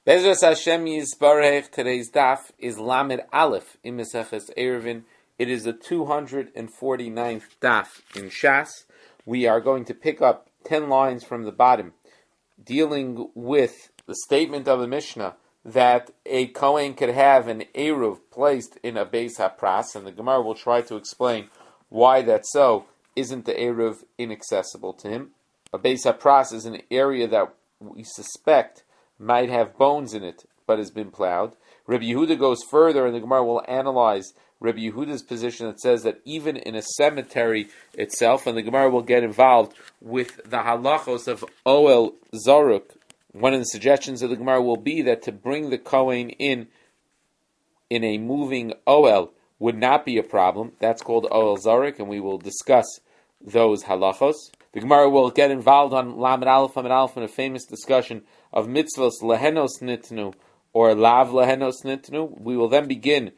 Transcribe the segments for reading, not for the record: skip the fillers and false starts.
Bezras Hashem Yisbarech. Today's daf is Lamed Aleph in Maseches Eruvin. It is the 249th daf in Shas. We are going to pick up 10 lines from the bottom, dealing with the statement of the Mishnah that a Kohen could have an Eruv placed in a Beis HaPras, and the Gemara will try to explain why that's so. Isn't the Eruv inaccessible to him? A Beis HaPras is an area that we suspect might have bones in it, but has been plowed. Rabbi Yehuda goes further, and the Gemara will analyze Rabbi Yehuda's position that says that even in a cemetery itself, and the Gemara will get involved with the halachos of Oel Zaruk. One of the suggestions of the Gemara will be that to bring the Kohen in a moving Oel would not be a problem. That's called Oel Zaruk, and we will discuss those halachos. The Gemara will get involved on Lamed Aleph in a famous discussion of mitzvos lehenos nitnu or lav lehenos nitnu. We will then begin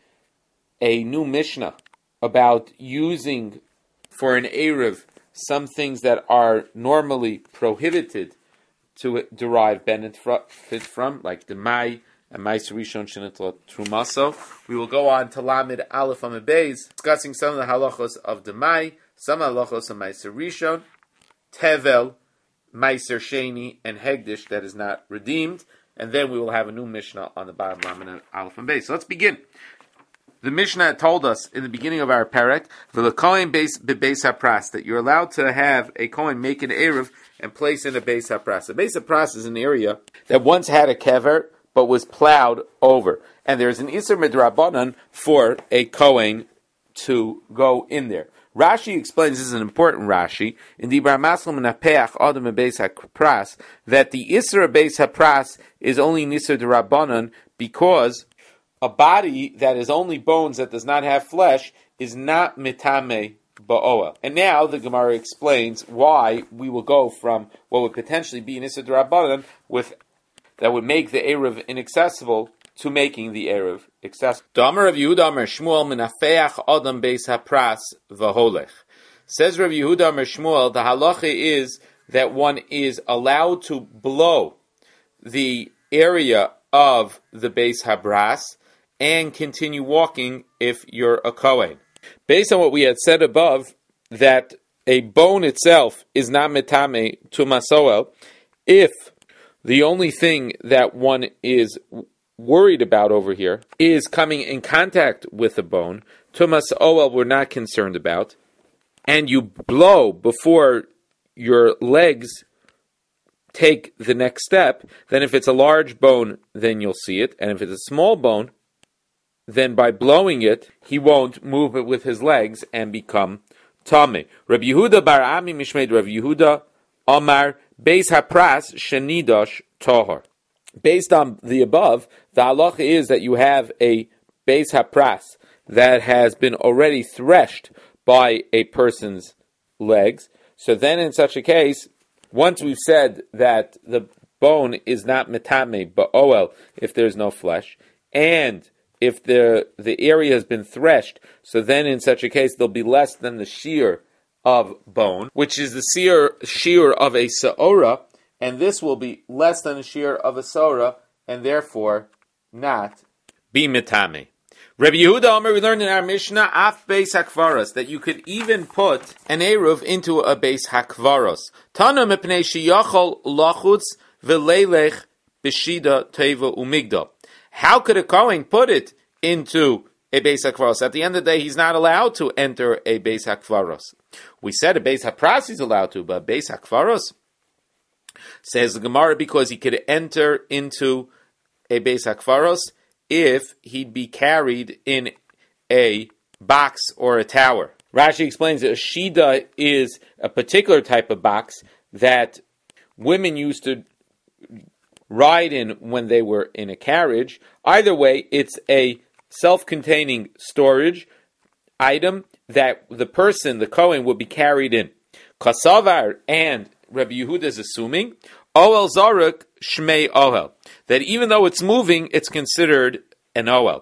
a new Mishnah about using for an Eruv some things that are normally prohibited to derive benefit from, like Demai and Ma'aser Rishon Shenitla Trumaso. We will go on to Lamed Aleph Amud Beis, discussing some of the halachos of Demai, some halachos of Ma'aser Rishon, Tevel, Ma'aser Sheni, and Hegdish that is not redeemed, and then we will have a new Mishnah on the bottom Lamed Aleph and Beis. So let's begin. The Mishnah told us in the beginning of our parak, V'lekohen beis hapras, that you're allowed to have a kohen make an eruv and place in a beis hapras. A beis hapras is an area that once had a kever but was plowed over, and there's an iser midrabanan for a kohen to go in there. Rashi explains, this is an important Rashi, in the Dibra Maslam Napeach Adam Beis HaPras, that the Isra Beis HaPras is only Nisr D'Rabbanan because a body that is only bones that does not have flesh is not Mitame Ba'oa. And now the Gemara explains why we will go from what would potentially be Nisr D'Rabbanan that would make the Eruv inaccessible to making the Eruv accessible. Damar Rav Yehuda Amar Shmuel Menafeach Adam Beis HaPras V'holech. Says Rav Yehuda Amar Shmuel, the halacha is that one is allowed to blow the area of the Beis HaPras and continue walking if you're a Kohen. Based on what we had said above, that a bone itself is not metame to masoel, if the only thing that one is worried about over here is coming in contact with the bone, Tumas Oel we're not concerned about, and you blow before your legs take the next step, then if it's a large bone, then you'll see it, and if it's a small bone, then by blowing it, he won't move it with his legs and become Tameh. Rabbi Yehuda bar Ami Mishmeid Rabbi Yehuda Amar Beis HaPras Shenidosh Tohar. Based on the above, the halacha is that you have a Beis HaPras that has been already threshed by a person's legs. So then in such a case, once we've said that the bone is not metame ba'oel if there's no flesh, and if the area has been threshed, so then in such a case there'll be less than the shear of bone, which is the shear of a se'ora, and this will be less than a shear of a sora, and therefore not be mitame. Rabbi Yehuda Omer, we learned in our Mishnah, af beis hakvaros, that you could even put an eruv into a beis hakvaros. Tana mepnei sheyachol lachutz v'leilech b'shida teva umigdal. How could a Kohen put it into a beis hakvaros? At the end of the day, he's not allowed to enter a beis hakvaros. We said a beis hapras is allowed to, but beis hakvaros, says the Gemara, because he could enter into a beis hakvaros if he'd be carried in a box or a tower. Rashi explains that a shida is a particular type of box that women used to ride in when they were in a carriage. Either way, it's a self-containing storage item that the person, the Kohen, would be carried in. Kasavar and Rabbi Yehuda is assuming Oel Zaruk Shmei Ohel, that even though it's moving, it's considered an Oel.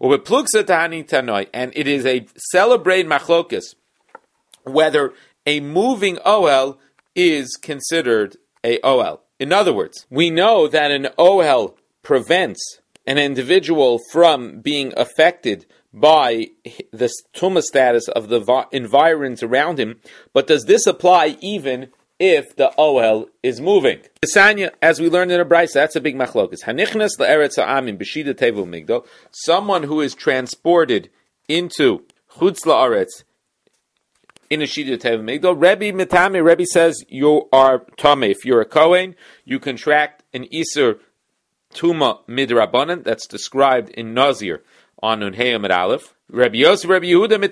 And it is a celebrated machlokas whether a moving Oel is considered a Oel. In other words, we know that an Ohel prevents an individual from being affected by the tumah status of the environs around him, but does this apply even if the Ohel is moving? Sanya, as we learned in a Brisa, that's a big machlokas. Hanichnas le'eretz ha'amim b'shida tevu migdal, someone who is transported into chutz la'aretz in a shida tevu migdal. Rebbe says you are tameh. If you're a Kohen, you contract an Isur Tuma midrabanan, that's described in Nazir on Unhei Amid Aleph. Rabbi Yosef, Rabbi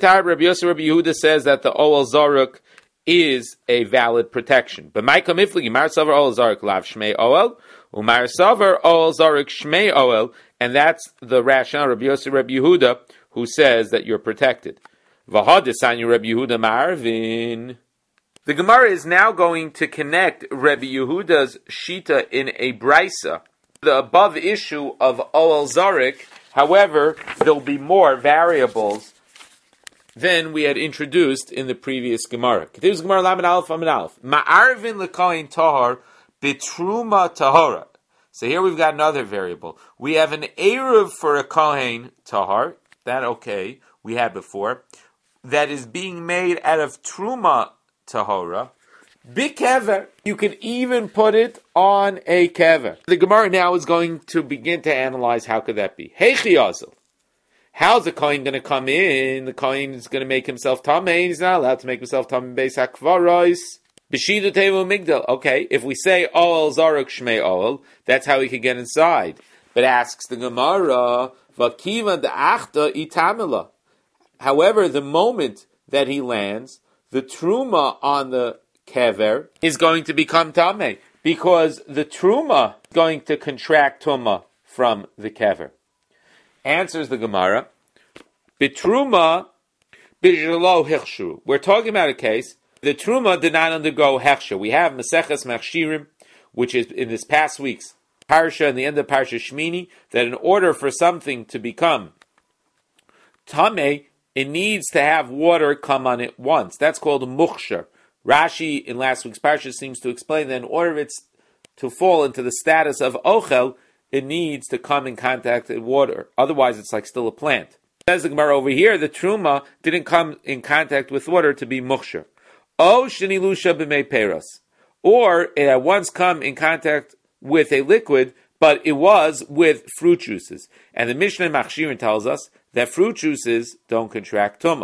Yehuda says that the Oel Zaruk is a valid protection. But Maika Mifligi, Mar Savar Oel Zaruk Lav Shmei Oel, Umar Savar Oel Zaruk Shmei Oel, and that's the rationale, Rabbi Yosef, Rabbi Yehuda, who says that you're protected. V'hadisani Rabbi Yehuda Marvin. The Gemara is now going to connect Rabbi Yehuda's Shita in a Brisa, the above issue of Oel Zaruk. However, there'll be more variables than we had introduced in the previous Gemara. Continues Gemara Lamed Aleph Amid Aleph. Ma'arvin l'kohen tahor bitruma tahora. So here we've got another variable. We have an eruv for a kohen tahor. That okay, we had before. That is being made out of truma tahora. Bikever. You can even put it on a kever. The Gemara now is going to begin to analyze how could that be. Heichi Azel. How's the Kohen going to come in? The Kohen is going to make himself tamei. He's not allowed to make himself tamei beis hakvaros. B'shida tevu migdal. Okay, if we say Oel Zaruk Shmei Oel, that's how he could get inside. But asks the Gemara, Vakiva de'achta itamela. However, the moment that he lands, the truma on the kever is going to become tamei, because the truma is going to contract tuma from the kever. Answers the Gemara, Bitruma bijalo hechshu. We're talking about a case, the truma did not undergo hechsher. We have Maseches Machshirim, which is in this past week's Parsha, and the end of Parsha Shmini, that in order for something to become tamei, it needs to have water come on it once. That's called muchsher. Rashi in last week's Parsha seems to explain that in order for it to fall into the status of ochel, it needs to come in contact with water. Otherwise, it's like still a plant. Says the Gemara over here, the truma didn't come in contact with water to be muchsher. O shenilusha b'mei peros. Or it had once come in contact with a liquid, but it was with fruit juices. And the Mishnah Machshirin tells us that fruit juices don't contract tumah.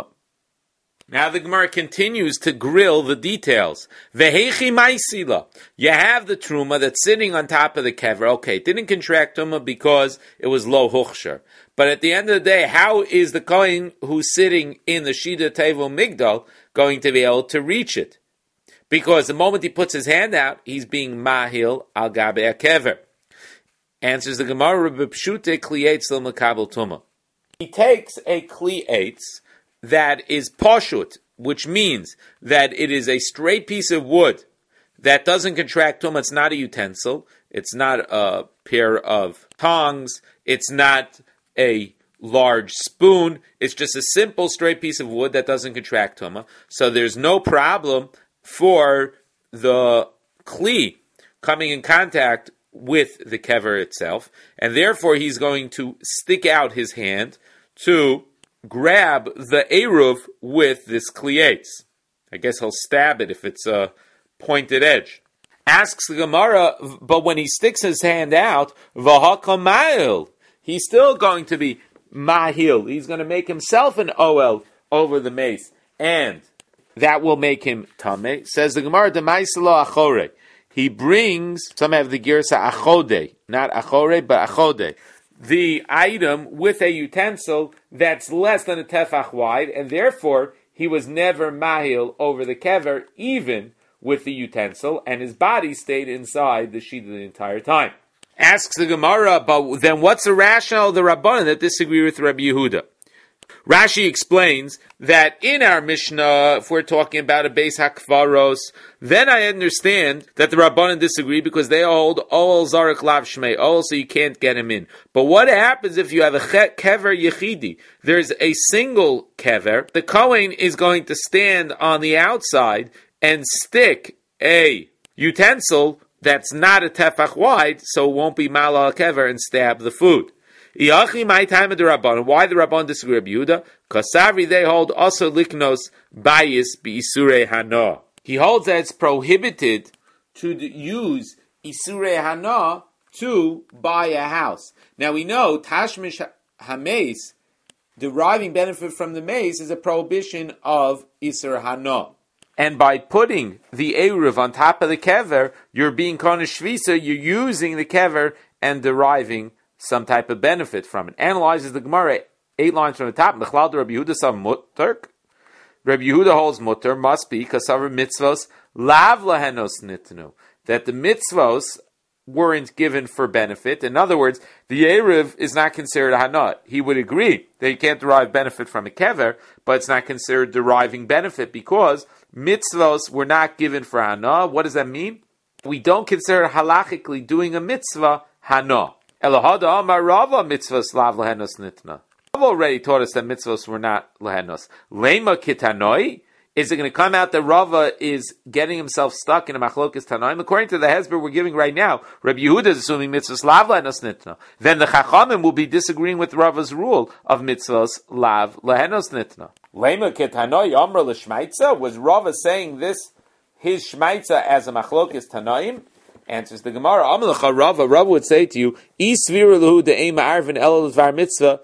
Now the Gemara continues to grill the details. Vehechi ma'isila. You have the truma that's sitting on top of the kever. Okay, it didn't contract tumah because it was low huchsher. But at the end of the day, how is the kohen who's sitting in the shida tevu migdal going to be able to reach it? Because the moment he puts his hand out, he's being mahil al gabe a kever. Answers the Gemara, b'pshute klietz l'makabel tumah. He takes a klietz that is pashut, which means that it is a straight piece of wood that doesn't contract tumah. It's not a utensil. It's not a pair of tongs. It's not a large spoon. It's just a simple straight piece of wood that doesn't contract tumah. So there's no problem for the kli coming in contact with the kever itself, and therefore he's going to stick out his hand to grab the eruv with this klietz. I guess he'll stab it if it's a pointed edge. Asks the Gemara, but when he sticks his hand out, v'hakamayil, he's still going to be mahil. He's going to make himself an oel over the mace, and that will make him tameh. Says the Gemara, demaiselo achore. He brings, some have the girsa achode, not achore, but achode. The item with a utensil that's less than a tefach wide, and therefore he was never mahil over the kever, even with the utensil, and his body stayed inside the sheet the entire time. Asks the Gemara, but then what's the rationale of the Rabbanan that disagree with Rabbi Yehuda? Rashi explains that in our Mishnah, if we're talking about a beis hakvaros, then I understand that the Rabbanan disagree because they hold Oel Zaruk Lav Shmei Oel, so you can't get him in. But what happens if you have a kever yechidi? There's a single kever. The Kohen is going to stand on the outside and stick a utensil that's not a tefach wide, so it won't be mal al kever and stab the food. My time of the Rabban. Why the Rabban disagree with Yehuda? Because Savri they hold also liknos bayis beisurei hana. He holds that it's prohibited to use isurei hana to buy a house. Now we know tashmish hameis, deriving benefit from the mace, is a prohibition of isur hana. And by putting the eruv on top of the kever, you're being konesh shvisa, you're using the kever and deriving some type of benefit from it. Analyzes the Gemara 8 lines from the top. Mechlal Rabbi Yehuda sav mutter. Rabbi Yehuda holds mutter must be kasaver mitzvos lav lahenos nitnu, that the mitzvos weren't given for benefit. In other words, the eruv is not considered a hana. He would agree that you can't derive benefit from a kever, but it's not considered deriving benefit because mitzvos were not given for hana. What does that mean? We don't consider halachically doing a mitzvah hana. Elohada Amar Rava mitzvahs lav lehenos nitna. Rava already taught us that mitzvahs were not lehenos. Lema kitanoi? Is it going to come out that Rava is getting himself stuck in a machlokes tanoim? According to the hesber we're giving right now, Rabbi Yehuda is assuming mitzvahs lav lehenos nitna. Then the chachamim will be disagreeing with Rava's rule of mitzvahs lav lehenos nitna. Lema kitanoi Amar l'shmaitza? Was Rava saying this, his shmaitza, as a machlokes tanoim? Answers the Gemara. Amalacha Rava. Rava would say to you, "Isviru lehu de'ema arvin elul dvar mitzvah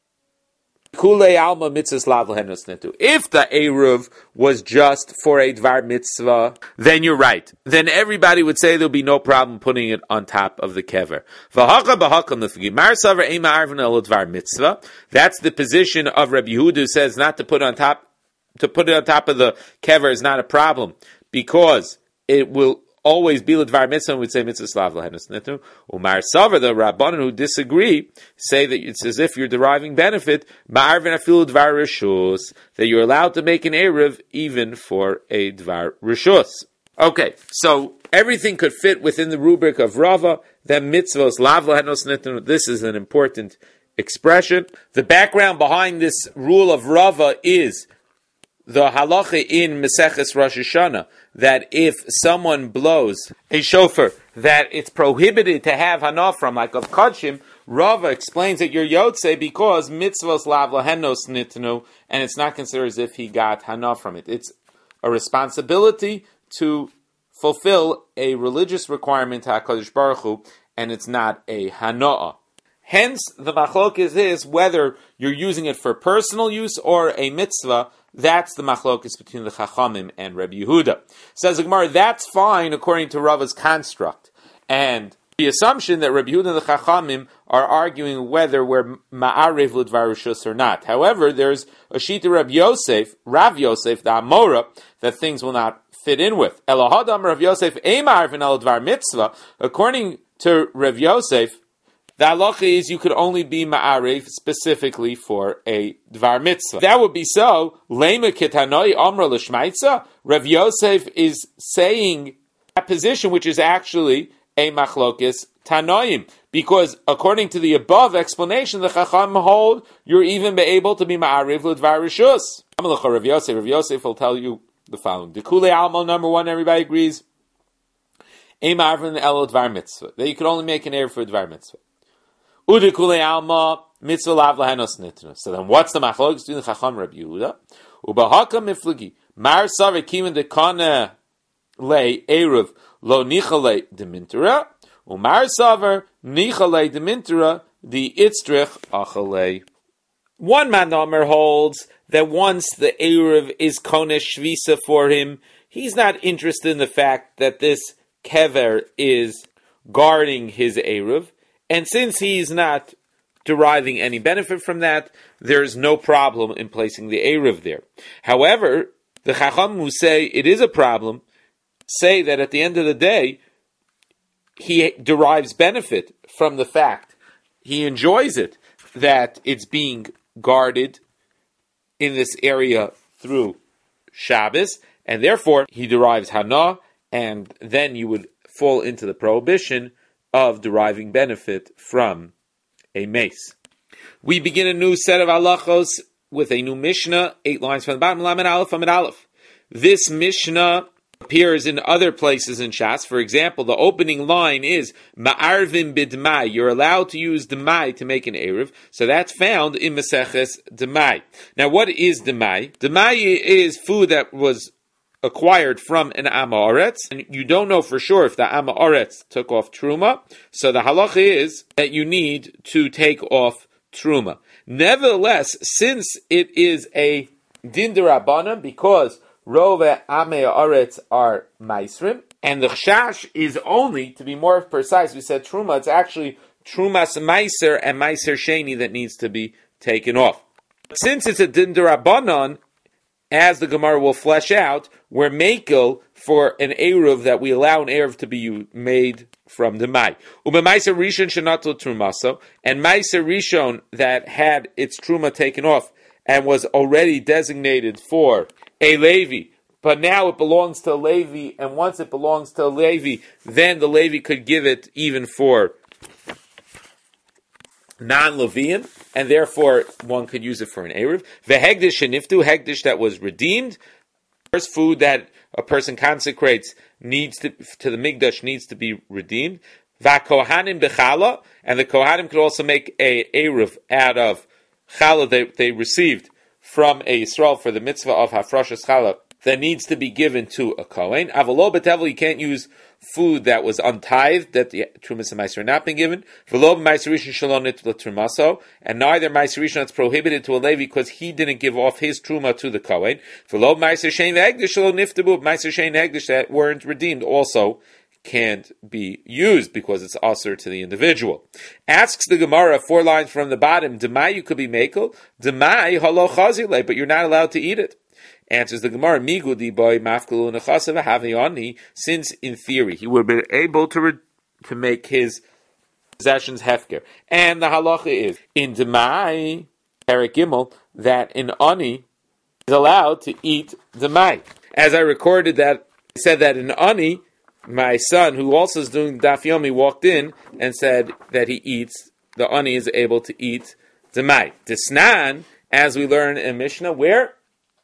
kulei alma mitzvahs lav lehenos netu." If the eruv was just for a dvar mitzvah, then you're right. Then everybody would say there'll be no problem putting it on top of the kever. V'haka b'hakam lefigi mar saver ema arvin elul dvar mitzvah. That's the position of Rabbi Yehuda, who says not to put it on top. To put it on top of the kever is not a problem because it will always be l'dvar mitzvah, would say mitzvah slav lehenos netu. Umar savar, the rabbanon who disagree, say that it's as if you're deriving benefit, ma'arvin afilu dvar rishus, that you're allowed to make an eruv even for a dvar rishus. Okay, so everything could fit within the rubric of Rava, that mitzvahs lav lehenos netu. This is an important expression. The background behind this rule of Rava is the halacha in Maseches Rosh Hashanah, that if someone blows a shofar, that it's prohibited to have hana from, like of Kodshim. Rava explains that you're Yotze because mitzvos lav lahenos nitnu, and it's not considered as if he got hana from it. It's a responsibility to fulfill a religious requirement to HaKadosh Baruch Hu, and it's not a hana'ah. Hence, the machlokes is whether you're using it for personal use or a mitzvah. That's the machlokes between the Chachamim and Rabbi Yehuda. Says the Gemara, that's fine according to Rava's construct. And the assumption that Rabbi Yehuda and the Chachamim are arguing whether we're ma'arev l'dvar rishus or not. However, there's a shita Rav Yosef, the Amora, that things will not fit in with. Elohadam Rav Yosef e'ma'arvin al dvar mitzvah. According to Rav Yosef, the halacha is you could only be ma'arev specifically for a dvar mitzvah. That would be so. Lema kitanoi amra l'shmaitza. Rav Yosef is saying a position which is actually a machlokes tanoim, because according to the above explanation, the chacham hold you're even able to be ma'arev l'dvar rishus. Rav Yosef will tell you the following: Dekule alma, number one, everybody agrees. Emarvin el dvar mitzvah, that you could only make an error for dvar mitzvah. Udekule alma mitzvah lav lahenos nitnu. So then, what's the machlokes between the Chacham Rabbi Yehuda? Ubahaka miflagi mar saver kimin dekana le eruv lo nichale demintura umar saver nichale demintura the itzrich achale. One man holds that once the eruv is konesh shvisa for him, he's not interested in the fact that this kever is guarding his eruv. And since he's not deriving any benefit from that, there's no problem in placing the eruv there. However, the Chacham who say it is a problem, say that at the end of the day, he derives benefit from the fact, he enjoys it, that it's being guarded in this area through Shabbos, and therefore he derives Hana, and then you would fall into the prohibition of deriving benefit from a mace. We begin a new set of halachos with a new Mishnah, 8 lines from the bottom, Lamed Aleph, Amid Aleph. This Mishnah appears in other places in Shas. For example, the opening line is Ma'arvim b'dmai. You're allowed to use dmai to make an eruv. So that's found in Maseches dmai. Now, what is dmai? Dmai is food that was acquired from an Amoretz, and you don't know for sure if the Amoretz took off Truma, so the halacha is that you need to take off Truma. Nevertheless, since it is a Din D'Rabbanan, because Rove Amei Aretz are Maisrim, and the Chash is only, to be more precise, we said Truma, it's actually Trumas Maiser and Maiser Sheni that needs to be taken off. Since it's a Din D'Rabbanan, as the Gemara will flesh out, we're makel for an eruv that we allow an eruv to be made from the mai. Ma'aser rishon shenatul trumaso, and ma'aser rishon that had its truma taken off and was already designated for a Levi, but now it belongs to a Levi, and once it belongs to a Levi, then the Levi could give it even for non-Levian, and therefore one could use it for an Eruv. Vehegdish sheniftu, hegdish that was redeemed. First food that a person consecrates needs to the Mikdash needs to be redeemed. Vakohanim bechala, and the Kohanim could also make a Eruv out of challah they received from a Yisrael for the mitzvah of hafrashas challah that needs to be given to a Kohen. Avalo betevel, you can't use food that was untithed, that the Trumas and Meiser are not been given. V'lo b'Meiser Rishon shalom nit l'Trumaso, and neither Meiser Rishon that's prohibited to a Levi because he didn't give off his Truma to the Kohen. V'lo b'Meiser Shein v'Hegdish shalom niftabu, Meiser Shein Hegdish that weren't redeemed also can't be used because it's usher to the individual. Asks the Gemara 4 lines from the bottom, Demai you could be makel, Demai halo chazile, but you're not allowed to eat it. Answers the Gemara, Migudi boy mafkalu nechasav havioni, since in theory he would be able to make his possessions hefker. And the halacha is in Demai, Perek Gimel, that an ani is allowed to eat Demai. As I recorded that, I said that an ani, my son, who also is doing Daf Yomi, walked in and said that the ani is able to eat Demai. Desnan, as we learn in Mishnah, where?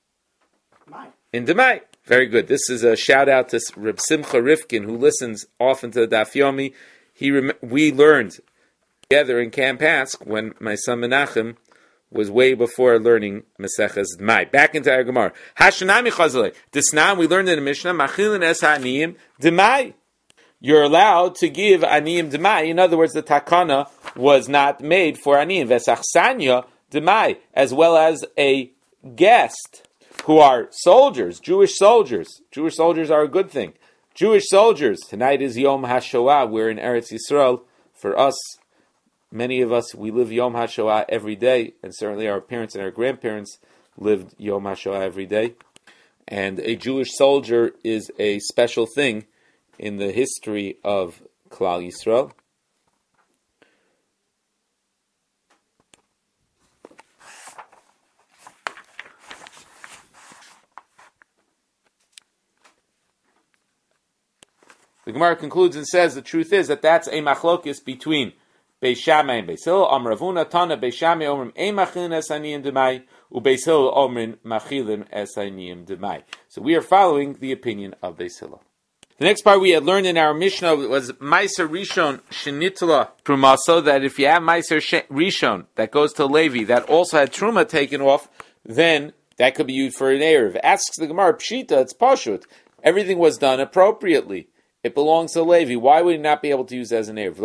In Demai. Very good. This is a shout out to Reb Simcha Rifkin, who listens often to the Daf Yomi. We learned together in Camp Pask when my son Menachem was way before learning Maseches Demai. Back into our Gemara. Hashanami Chazalei. Desnan, we learned in the Mishnah, Machilin es ha'aniyim Demai. You're allowed to give aniyim Demai. In other words, the takana was not made for aniyim. Vesachsanya Demai, as well as a guest who are soldiers, Jewish soldiers. Jewish soldiers are a good thing. Jewish soldiers. Tonight is Yom HaShoah. We're in Eretz Yisrael. For us, many of us, we live Yom HaShoah every day, and certainly our parents and our grandparents lived Yom HaShoah every day. And a Jewish soldier is a special thing in the history of Klal Yisrael. The Gemara concludes and says the truth is that that's a machlokis between Beis Shammai and Beis Hillel. Amar Ravuna Tana Beis Shammai omrim ein machilin es aniyim demai, uBeis Hillel omrim machilin es aniyim demai. So we are following the opinion of Beis Hillel. The next part we had learned in our Mishnah was Meiser Rishon Shenitla Truma, so that if you have Meiser Rishon that goes to Levi that also had Truma taken off, then that could be used for an Erev. Asks the Gemara, Pshita, it's Pashut. Everything was done appropriately. It belongs to Levi. Why would he not be able to use it as an Erev?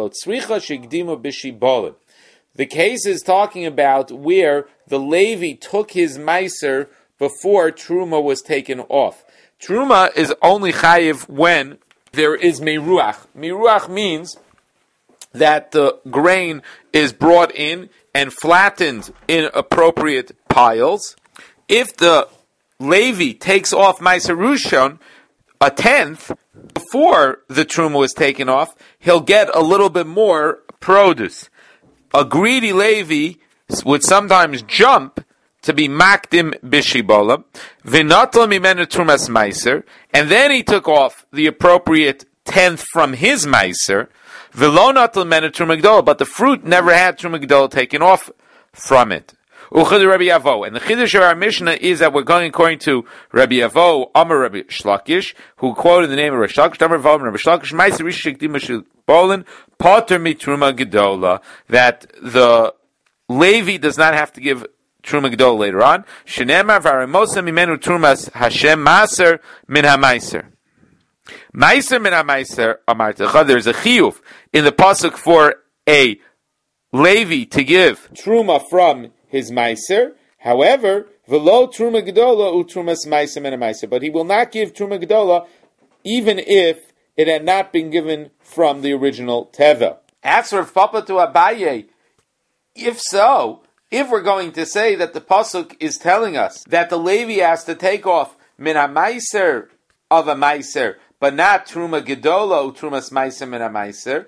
The case is talking about where the Levi took his Meiser before Truma was taken off. Truma is only chayiv when there is meruach. Meruach means that the grain is brought in and flattened in appropriate piles. If the Levi takes off Meiser Rishon, a tenth, before the Truma was taken off, he'll get a little bit more produce. A greedy Levi would sometimes jump to be makdim bishibola, v'natla mimenu trumas meiser, and then he took off the appropriate tenth from his meiser, v'lo natla mimenu truma gdola, but the fruit never had truma gdola taken off from it. Uchad Rabbi Avo. And the Chiddush of our Mishnah is that we're going according to Rabbi Avo, Amar Rabbi Shlakish, who quoted the name of Rabbi Shlakish, Amar Avo, Rabbi Shlakish, Ma'aser Rishon Shekdim Mishil Bolin, Pater Mitruma Gedola, that the Levi does not have to give Truma Gedola later on. Shenemar V'Aramosa Mimenu Trumas Hashem Maser Min HaMaiser. Maiser Min HaMaiser, Amar Techa, there's a chiyuv in the pasuk for a Levi to give Truma from his Meiser. However, v'lo Truma Gedola u'Trumas Meiser Min HaMaiser. But he will not give Truma Gedola even if it had not been given from the original Tevel. As for Papa to Abaye, if so, if we're going to say that the pasuk is telling us that the Levi has to take off Min HaMaiser of a Meiser, but not Truma Gedola u'Trumas Meiser Min HaMaiser,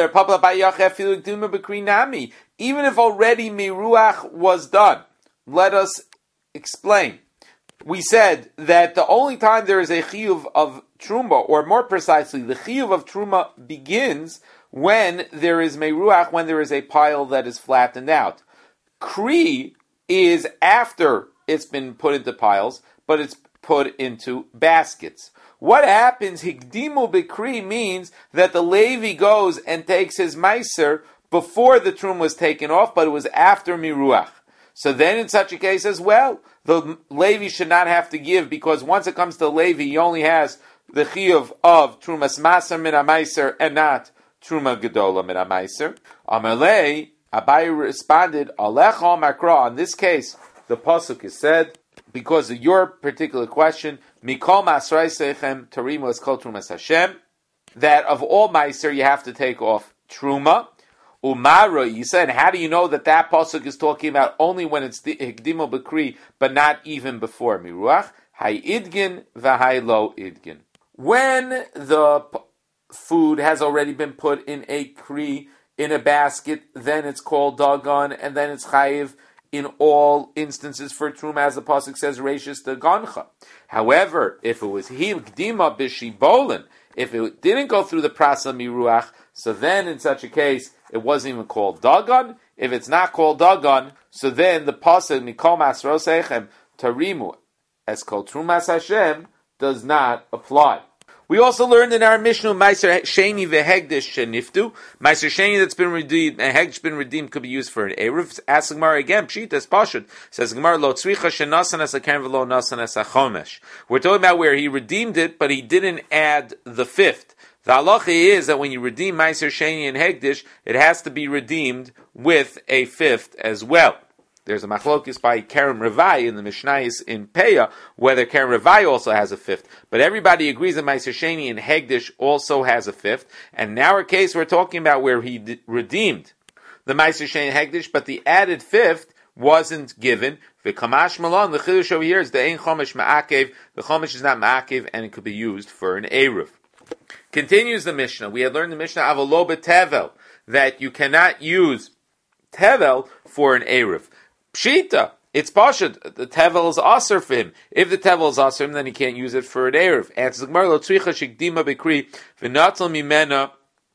even if already Miruach was done. Let us explain. We said that the only time there is a chiyuv of Truma, or more precisely, the chiyuv of Truma begins when there is Miruach, when there is a pile that is flattened out. Kri is after it's been put into piles, but it's put into baskets. What happens, Higdimu Bikri, means that the Levi goes and takes his Meiser before the Trum was taken off, but it was after Miruach. So then in such a case as well, the Levi should not have to give, because once it comes to Levi, he only has the Chiyuv of Trumas Maser Min HaMaiser and not Truma Gedola Min HaMaiser. Amalei, Abai responded, Alecha Makra, in this case, the Pasuk is said, because of your particular question, Mikol Masrai Sechem Tarimu is called Trumas Hashem, that of all Meiser you have to take off Truma. Umara, you said, how do you know that that pasuk is talking about only when it's the Hikdimo B'Kri, but not even before Miruach? Hay Idgin v'hay lo Idgin. When the food has already been put in a Kri, in a basket, then it's called Dagon, and then it's Chayiv in all instances for Truma, as the pasuk says, Reishis Dagoncha. However, if it was Hikdima B'Shibolin, if it didn't go through the Prasa Miruach, so then in such a case, it wasn't even called Dagon. If it's not called Dagon, so then the pasuk Mikol Masros Echem Tarimu as called Trumas Hashem does not apply. We also learned in our Mishnah Meiser Sheni v'Hegdish Sheniftu. Meiser Sheni that's been redeemed and Hegdish been redeemed could be used for an Erev. Ask Gemara again. Pshita is Pashut. Says Gemara Lo Tzricha Shenasan as a Keren v'Lo Nasan as a Chomesh. We're talking about where he redeemed it, but he didn't add the fifth. The halacha is that when you redeem Meiser Sheni and Hegdish, it has to be redeemed with a fifth as well. There's a machlokis by Keren Revai in the Mishnayos in Peah, whether Keren Revai also has a fifth. But everybody agrees that Meiser Sheni and Hegdish also has a fifth. And in our case, we're talking about where he redeemed the Meiser Sheni and Hegdish, but the added fifth wasn't given. The Kamash Malon, the Chiddush over here is the Ein Chomesh Ma'akev. The Chomesh is not Ma'akev, and it could be used for an Eruv. Continues the Mishnah. We had learned the Mishnah Avalo B'Tevel, that you cannot use Tevel for an Eruv. Pshita, it's Pashut. The Tevel is Aser for him. If the Tevel is Aser, then he can't use it for an Eruv. Answers the Gemara, Lo Tzricha Shekdima B'Kri, V'Natal Mimena,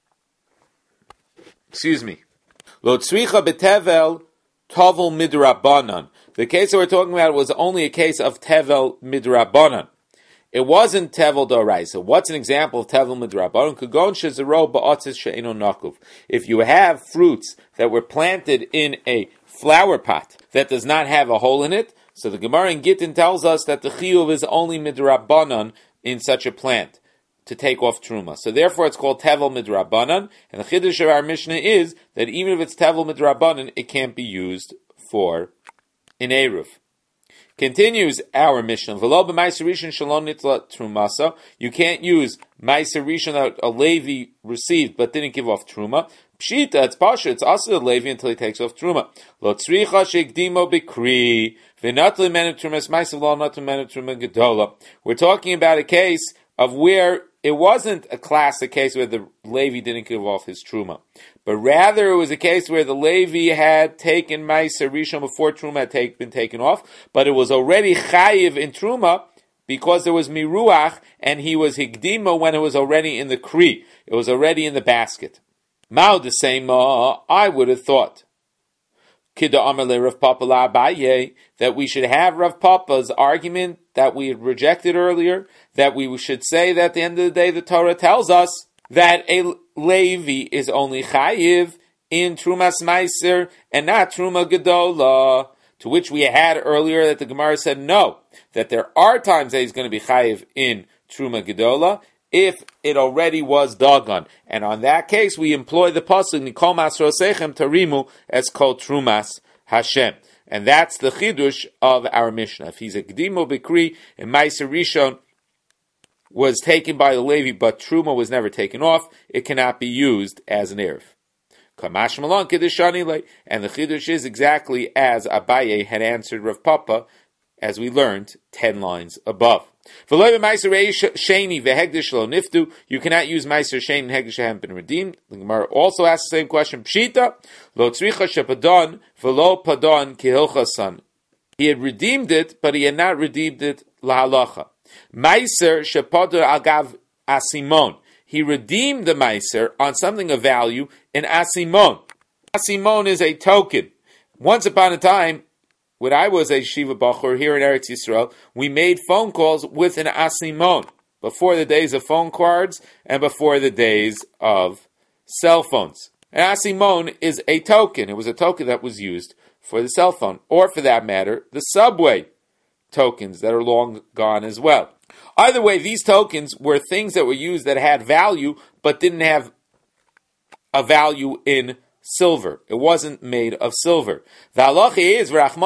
Lo Tzricha B'Tevel, Tovel Midrabanan. The case that we're talking about was only a case of Tevel Midrabanan. It wasn't Tevel D'Oraisa. What's an example of Tevel Midrabanan? Kagon Shezero Ba'atzis She'eno Nakuv. If you have fruits that were planted in a flower pot that does not have a hole in it, so the Gemara in Gittin tells us that the chiyuv is only midrabanan in such a plant to take off truma. So therefore it's called tevel midrabanan, and the chiddush of our Mishnah is that even if it's tevel midrabanan, it can't be used for an eruv. Continues our Mishnah. V'lo b'maiser rishon shalom nitla trumasa. You can't use maiser rishon that a Levi received but didn't give off truma. Pshita, it's pasha, it's also the Levi until he takes off truma. Lo tzricha shekdimo b'kri v'natli menu trumas maiser lo natu menu truma gedola. We're talking about a case of where it wasn't a classic case where the Levi didn't give off his truma, but rather it was a case where the Levi had taken Meiser Rishon before truma had been taken off, but it was already chayiv in truma because there was miruach and he was higdima when it was already in the kri, it was already in the basket. Mao the same I would have thought. Kida Amarle Rav Papa La Abaye, that we should have Rav Papa's argument that we had rejected earlier, that we should say that at the end of the day the Torah tells us that a Levi is only chayiv in Trumas Meiser and not Truma Gedola, to which we had earlier that the Gemara said no, that there are times that he's going to be chayiv in Truma Gedola, if it already was dagon. And on that case, we employ the pasuk, Nikol Masrosechem Tarimu, as called Trumas Hashem. And that's the chidush of our Mishnah. If he's a Gdimo Bikri, and Meiser Rishon was taken by the Levi, but Truma was never taken off, it cannot be used as an Erev. Kamash Malon Kiddushani, and the chidush is exactly as Abaye had answered Rav Papa, as we learned 10 lines above. You cannot use Meiser Shein and Hegdish haven't been redeemed. The Gemara also asks the same question. Pshita lo tzricha shepadon v'lo padon kihilchasan. He had redeemed it, but he had not redeemed it lahalacha. Meiser shepador agav asimon. He redeemed the Meiser on something of value in asimon. Asimon is a token. Once upon a time, when I was a Shiva Bachur here in Eretz Yisrael, we made phone calls with an asimon, before the days of phone cards and before the days of cell phones. An asimon is a token. It was a token that was used for the cell phone, or for that matter, the subway tokens that are long gone as well. Either way, these tokens were things that were used that had value, but didn't have a value in silver. It wasn't made of silver. The halacha is,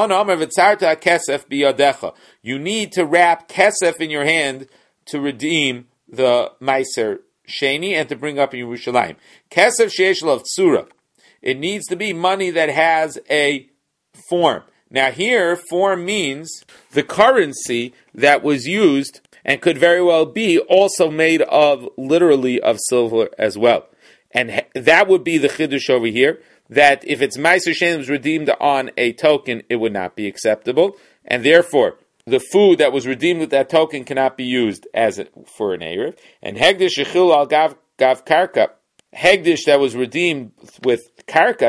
you need to wrap kesef in your hand to redeem the Meiser Sheni and to bring up in Yerushalayim. Kesef sheish lo tzura. It needs to be money that has a form. Now here, form means the currency that was used and could very well be also made of, literally, of silver as well. And that would be the chidush over here, that if it's Meiser Shein was redeemed on a token, it would not be acceptable. And therefore, the food that was redeemed with that token cannot be used for an Erev. And Hegdish Yechil al Gav Karka, Hegdish that was redeemed with Karka,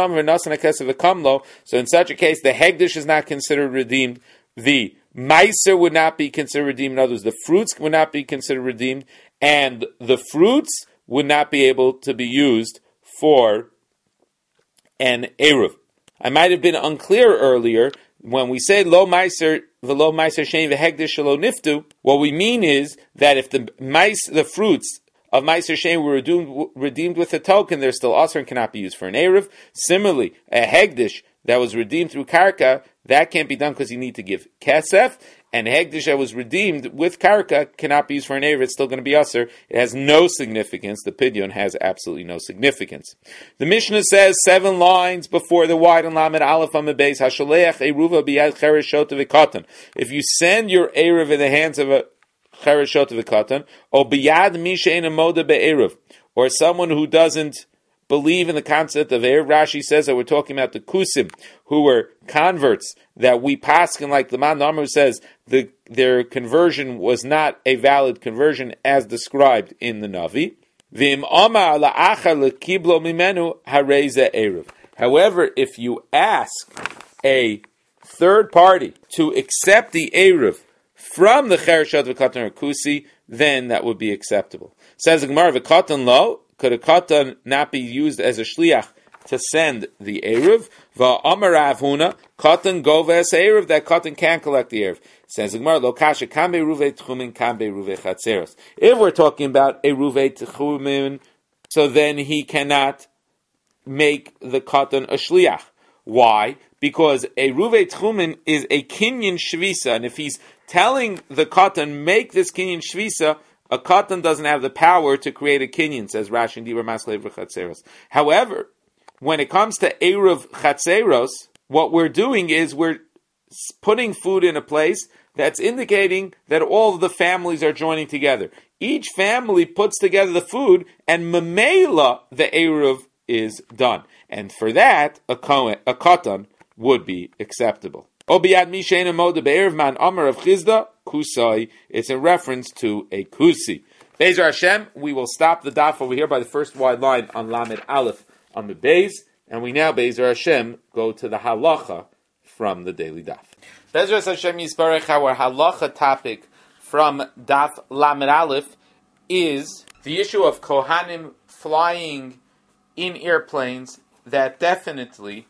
so in such a case, the Hegdish is not considered redeemed. The Meiser would not be considered redeemed. In other words, the fruits would not be considered redeemed. And the fruits would not be able to be used for an Eruv. I might have been unclear earlier when we say lo meiser v'lo meiser shein v'hegdish shelo niftu. What we mean is that if the fruits of meiser shein were redeemed with a token, they're still asur and cannot be used for an Eruv. Similarly, a hegdish that was redeemed through karka, that can't be done because you need to give kesef. And hegdish that was redeemed with karka cannot be used for an Erev. It's still going to be usher. It has no significance. The pidyon has absolutely no significance. The Mishnah says 7 lines before the wide and lamed aleph on the base. Hashaleach eruva biyad chereshot v'katan. If you send your Erev in the hands of a chereshot v'katan, or biyad misha in a moda be'erev, or someone who doesn't believe in the concept of Erev. Rashi says that we're talking about the Kusim, who were converts, that we paskin, like the Man Amr says, their conversion was not a valid conversion as described in the Navi. However, if you ask a third party to accept the Erev from the Chereshat v'Katan or Kusi, then that would be acceptable. Says the Gemara, v'Katan lo, could a Katan not be used as a Shliach to send the Erev? Va'amar Rav Huna, Katan goves Erev, that Katan can collect the Erev. Says the Gemara, lo kasha kambe ruve tchumin kambe ruve chatzeros. If we're talking about a ruve tchumin, so then he cannot make the Katan a Shliach. Why? Because a ruve tchumin is a kinyan shvisa, and if he's telling the Katan, make this kinyan shvisa, a Katan doesn't have the power to create a kinyan, says Rashi and Dibur Maslev Chatzeros. However, when it comes to Erev Chatzeros, what we're doing is we're putting food in a place that's indicating that all of the families are joining together. Each family puts together the food, and Mamela, the Erev, is done. And for that, a Katan would be acceptable. Obiyad Mishaina Moda Be'erev Man Amar of Chizda, Kusai. It's a reference to a Kusi. Be'ezer Hashem, we will stop the daf over here by the first wide line on Lamed Aleph on the base. And we now, Be'ezer Hashem, go to the halacha from the daily daf. Be'ezer Hashem Yisbarech, our halacha topic from Daf Lamed Aleph is the issue of Kohanim flying in airplanes that definitely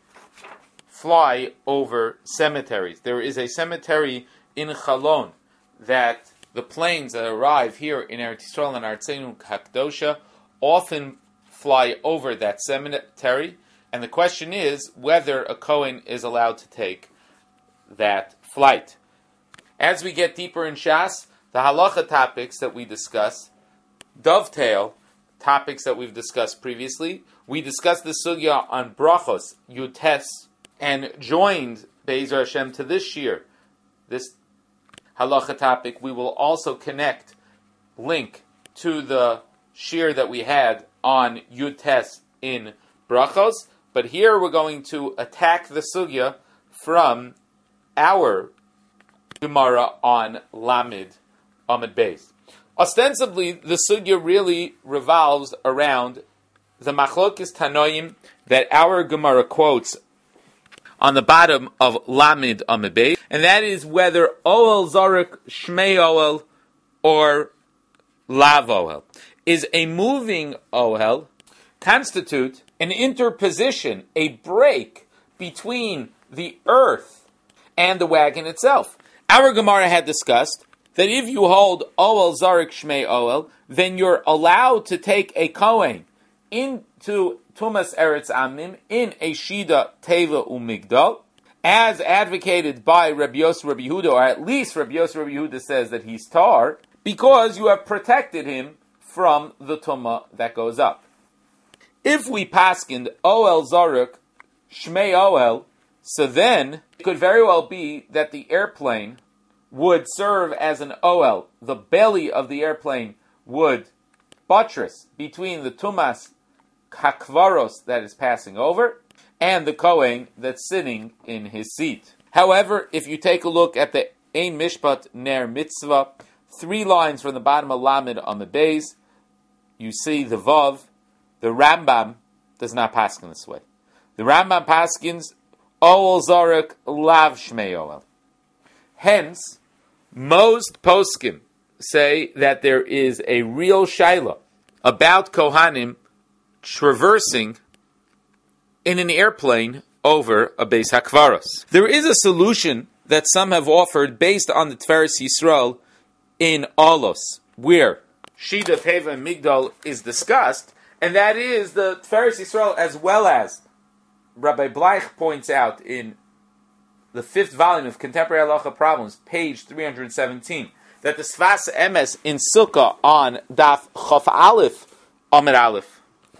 fly over cemeteries. There is a cemetery in Chalon that the planes that arrive here in Eretz Yisrael and Artzeinu Hakdosha often fly over that cemetery, and the question is whether a Kohen is allowed to take that flight. As we get deeper in Shas, the halacha topics that we discuss dovetail topics that we've discussed previously. We discussed the sugya on brachos, yutes, and joined Be'ezer Hashem to this year, this halacha topic. We will also link to the shir that we had on yutes in brachos. But here we're going to attack the sugya from our Gemara on Lamed Amud Beis. Ostensibly, the sugya really revolves around the machlokes tanoim that our Gemara quotes on the bottom of Lamed Amud Beis, and that is whether Ohel Zarek Shmei Ohel or Lav Ohel. Is a moving Ohel constitute an interposition, a break between the earth and the wagon itself? Our Gemara had discussed that if you hold Ohel Zarek Shmei Ohel, then you're allowed to take a Kohen into Tumas Eretz Amim in a Shida Teva Umigdal, as advocated by Rabbi Yosef Rabbi Yehuda, or at least Rabbi Yosef Rabbi Yehuda says that he's tar, because you have protected him from the Tumah that goes up. If we paskind Ohel Zarek Shmei Ohel, so then it could very well be that the airplane would serve as an Ohel. The belly of the airplane would buttress between the Tumas Hakvaros that is passing over and the Kohen that's sitting in his seat. However, if you take a look at the Ein Mishpat Ner Mitzvah, 3 lines from the bottom of Lamed Amud Beis, you see the Vav. The Rambam does not paskin this way. The Rambam paskins Ohel Zarek Lav Shmei Ohel. Hence, most poskim say that there is a real shaila about Kohanim traversing in an airplane over a Beis Hakvaros. There is a solution that some have offered based on the Tiferes Yisrael in Olos, where Shida Teva and Migdal is discussed, and that is the Tiferes Yisrael, as well as Rabbi Bleich points out in the 5th volume of Contemporary Halacha Problems, page 317, that the Sfas Emes in Sukkah on Daf Chof Aleph, Amud Aleph,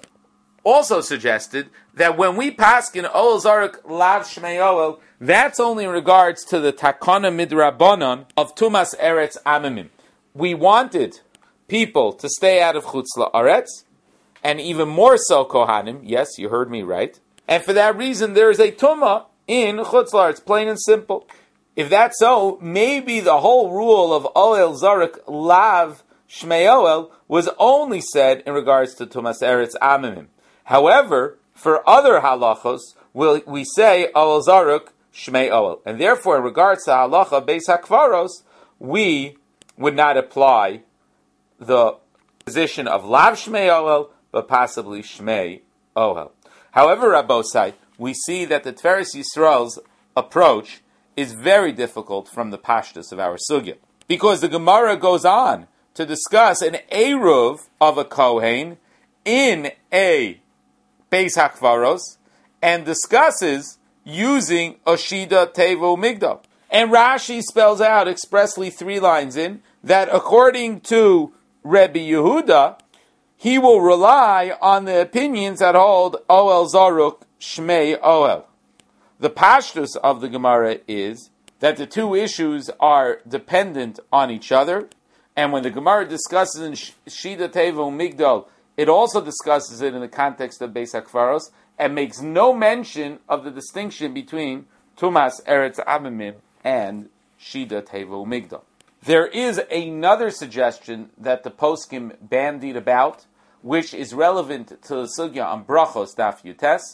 also suggested that when we paskin Ohel Zarek Lav Shmei Ohel, that's only in regards to the Takana Midrabanon of Tumas Eretz Amimim. We wanted people to stay out of Chutz La'aretz, and even more so Kohanim. Yes, you heard me right. And for that reason, there is a Tumah in Chutz La'aretz, plain and simple. If that's so, maybe the whole rule of Ohel Zarek Lav Shmei Ohel was only said in regards to Tumas Eretz Amimim. However, for other halachos, we say Ohel Zarek Shmei Ohel. And therefore, in regards to halacha Beis Hakvaros, we would not apply the position of Lav Shmei Ohel, but possibly Shmei Ohel. However, Rabbosai, we see that the Tiferes Yisrael's approach is very difficult from the pashtus of our sugya, because the Gemara goes on to discuss an eruv of a Kohen in a Beis Hakvaros, and discusses using Oshida Tevo Migdal. And Rashi spells out expressly 3 lines in that according to Rebbe Yehuda, he will rely on the opinions that hold Ohel Zarek Shmei Ohel. The pashtus of the Gemara is that the 2 issues are dependent on each other, and when the Gemara discusses in Shida Tevo Migdal, it also discusses it in the context of Beis Hakvaros, and makes no mention of the distinction between Tumas Eretz Amimim and Shida Tevo Migdal. There is another suggestion that the poskim bandied about, which is relevant to the sugya on brachos daf yutes,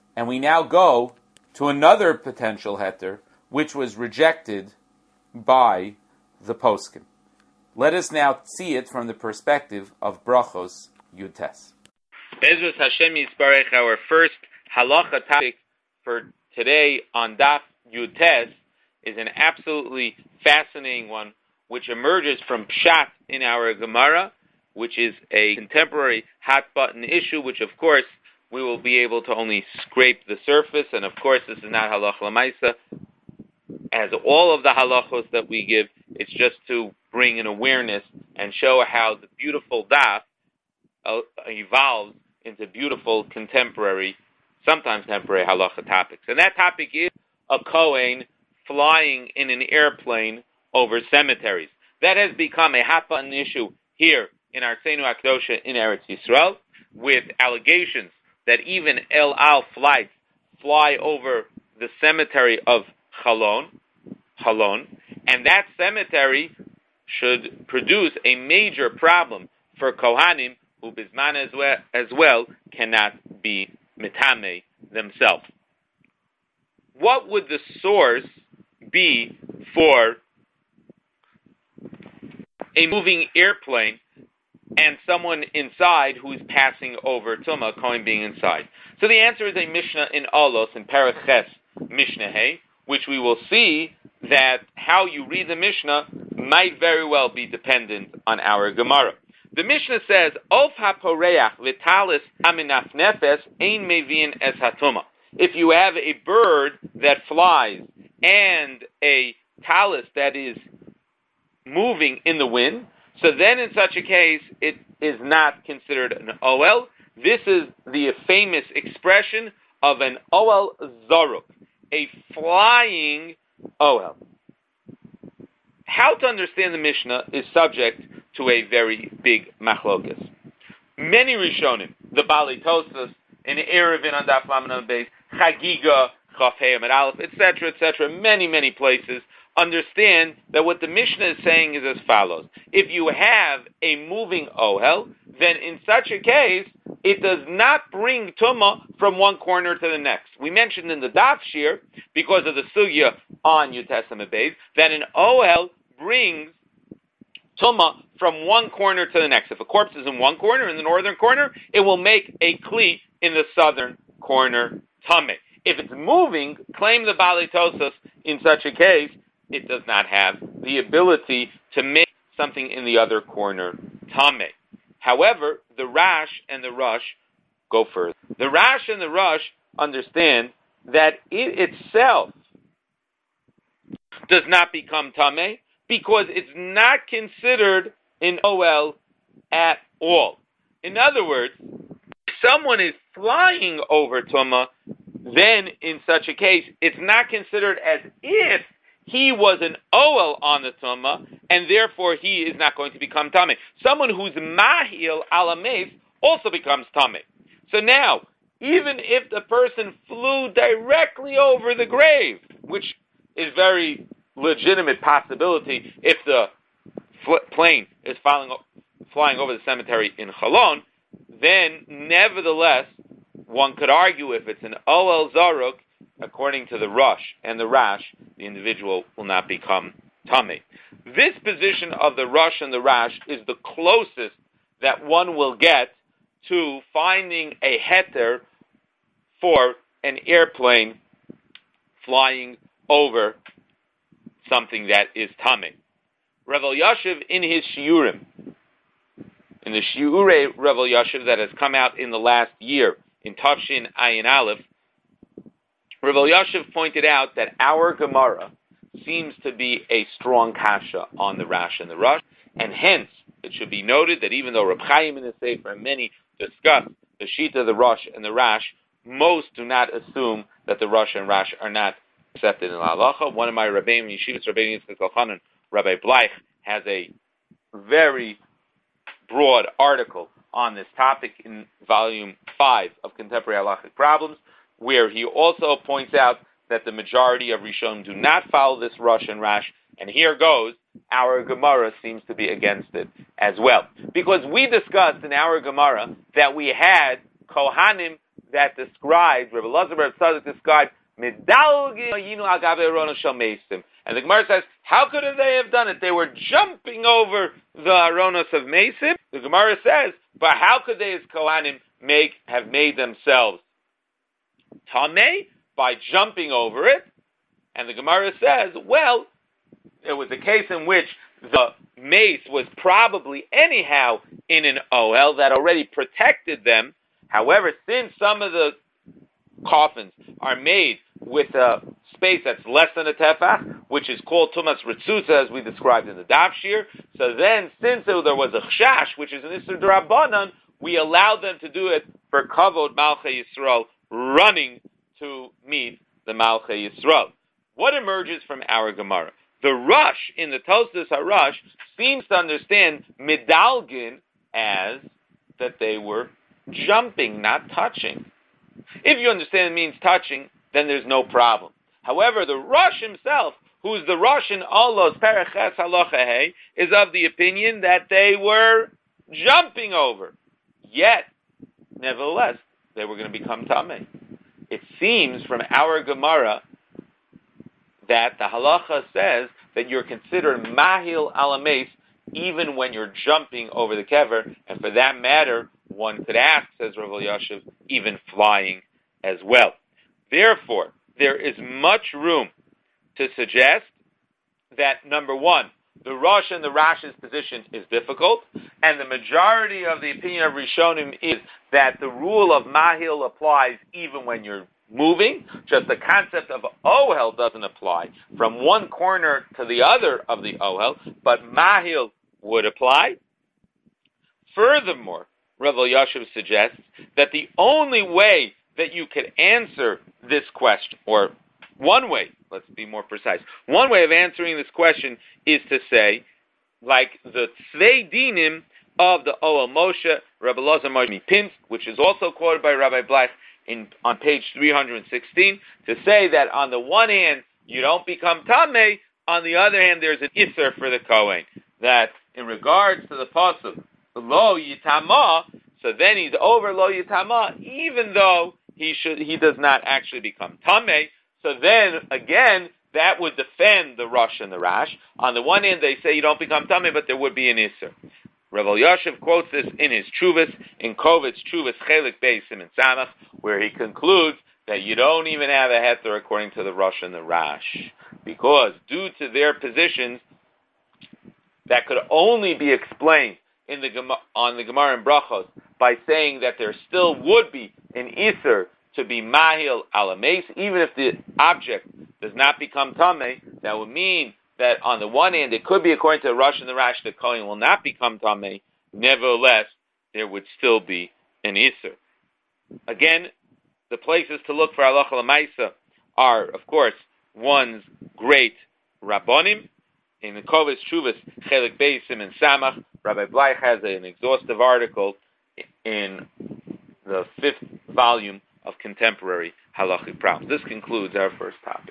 And we now go to another potential heter, which was rejected by the poskim. Let us now see it from the perspective of Brachos Yutes. Bezos Hashem Yisbarech, our first halacha topic for today on Daf Yutes is an absolutely fascinating one, which emerges from Pshat in our Gemara, which is a contemporary hot-button issue, which of course we will be able to only scrape the surface, and of course this is not halach l'maisa. As all of the halachos that we give, it's just to bring an awareness and show how the beautiful daf evolves into beautiful contemporary, sometimes temporary halacha topics. And that topic is a Kohen flying in an airplane over cemeteries. That has become a hot button issue here in Arseinu Akdosha in Eretz Yisrael, with allegations that even El Al flights fly over the cemetery of Chalon, and that cemetery should produce a major problem for Kohanim, who Bisman as well cannot be mitame themselves. What would the source be for a moving airplane and someone inside who's passing over Tumah, Kohen being inside? So the answer is a Mishnah in Olos, in Perek Ches, Mishnah Hey, which we will see that how you read the Mishnah might very well be dependent on our Gemara. The Mishnah says, Of haporeach v'talis aminaf nefes ein mevin es hatuma. If you have a bird that flies and a talis that is moving in the wind, so then in such a case it is not considered an oel. This is the famous expression of an oel zaruk, a flying oel. How to understand the Mishnah is subject to a very big machlokas. Many Rishonim, the Bali Tosfos, in Erevin on Daf Lamed Beis, Chagiga, Chaf Hey Amud Aleph, etc., many places, understand that what the Mishnah is saying is as follows. If you have a moving ohel, then in such a case, it does not bring Tumah from one corner to the next. We mentioned in the Daf Shir, because of the Sugya on Yutes Amud Beis, that an ohel brings Tumah from one corner to the next. If a corpse is in one corner, in the northern corner, it will make a Kli in the southern corner Tameh. If it's moving, claim the Bali Tosfos, in such a case, it does not have the ability to make something in the other corner Tameh. However, the Rash and the Rush go further. The Rash and the Rush understand that it itself does not become Tameh because it's not considered an OL at all. In other words, if someone is flying over Tumah, then in such a case, it's not considered as if he was an OL on the Tumah, and therefore he is not going to become Tameh. Someone who's Mahil Alameis also becomes Tameh. So now, even if the person flew directly over the grave, which is very legitimate possibility if the plane is flying over the cemetery in Chalon, then nevertheless, one could argue if it's an Ol Zaruk, according to the Rush and the Rash, the individual will not become Tameh. This position of the Rush and the Rash is the closest that one will get to finding a heter for an airplane flying over something that is Tameh. Rav Elyashiv in his Shiurim, in the Shiurei Rav Elyashiv that has come out in the last year, in Tafshin Ayin Aleph, Rav Elyashiv pointed out that our Gemara seems to be a strong kasha on the Rash and the Rush, and hence it should be noted that even though Reb Chaim in the Sefer and many discuss the Shita of the Rush and the Rash, most do not assume that the Rush and Rash are not accepted in the halacha. One of my Rabbeim, Yeshivas Rabbeinu Yitzchak Elchanan, Rabbi Bleich, has a very broad article on this topic in volume 5 of Contemporary Halachic Problems, where he also points out that the majority of Rishonim do not follow this Rush and Rash, and here goes, our Gemara seems to be against it as well. Because we discussed in our Gemara that we had Kohanim that describes, Rabbi Elazar bar Tzadok described, Medalgin Yinu Agabe Aronos Shel Mesim. And the Gemara says, how could they have done it? They were jumping over the Aronos of Mesim. The Gemara says, but how could they as Kohanim have made themselves Tameh? By jumping over it. And the Gemara says, well, it was a case in which the mace was probably anyhow in an ohel that already protected them. However, since some of the coffins are made with a space that's less than a tefach, which is called tumas ritzutza, as we described in the daf shir, so then since there was a chash, which is an isur d'Rabbanan, we allowed them to do it for kavod Malchei Yisrael, running to meet the Malchei Yisrael. What emerges from our Gemara? The Rush in the Tosfos HaRush seems to understand Medalgin as that they were jumping, not touching. If you understand it means touching, then there's no problem. However, the Rush himself, who's the Rush in Olos Pereches Halacha Hey, is of the opinion that they were jumping over. Yet, nevertheless, they were going to become Tameh. It seems from our Gemara that the halacha says that you're considered mahil alames even when you're jumping over the kever, and for that matter, one could ask, says Rav Elyashiv, even flying as well. Therefore, there is much room to suggest that, number one, the Rosh and the Rash's position is difficult, and the majority of the opinion of Rishonim is that the rule of mahil applies even when you're moving, just the concept of ohel doesn't apply from one corner to the other of the ohel, but mahil would apply. Furthermore, Rav Elyashiv suggests that the only way that you could answer this question, or one way, let's be more precise, one way of answering this question is to say, like the Tzvei Dinim of the Ohel Moshe, Rabbi Elazar Moshe Pinsk, which is also quoted by Rabbi Bleich on page 316, to say that on the one hand, you don't become Tameh, on the other hand, there's an Isser for the Kohen. That in regards to the pasuk, Lo Yitama, so then he's over Lo Yitama, even though he does not actually become Tameh. So then, again, that would defend the Rush and the Rash. On the one hand, they say you don't become Tameh, but there would be an Isser. Rav Elyashiv quotes this in his Chuvas, in Kovitz Chuvas Chelik Beis Siman Samach, where he concludes that you don't even have a heter according to the Rush and the Rash, because due to their positions, that could only be explained on the Gemara in Brachos by saying that there still would be an Isser to be Mahil Alames, even if the object does not become Tameh. That would mean that on the one hand, it could be according to the Rush and the Rash, the Kohen will not become Tameh. Nevertheless, there would still be an Isser. Again, the places to look for Halacha L'Maisa are, of course, one's great Rabbonim. In the Kovitz Chuvas Chelik Beis Siman Samach, Rabbi Bleich has an exhaustive article in the 5th volume of Contemporary Halachic Problems. This concludes our first topic.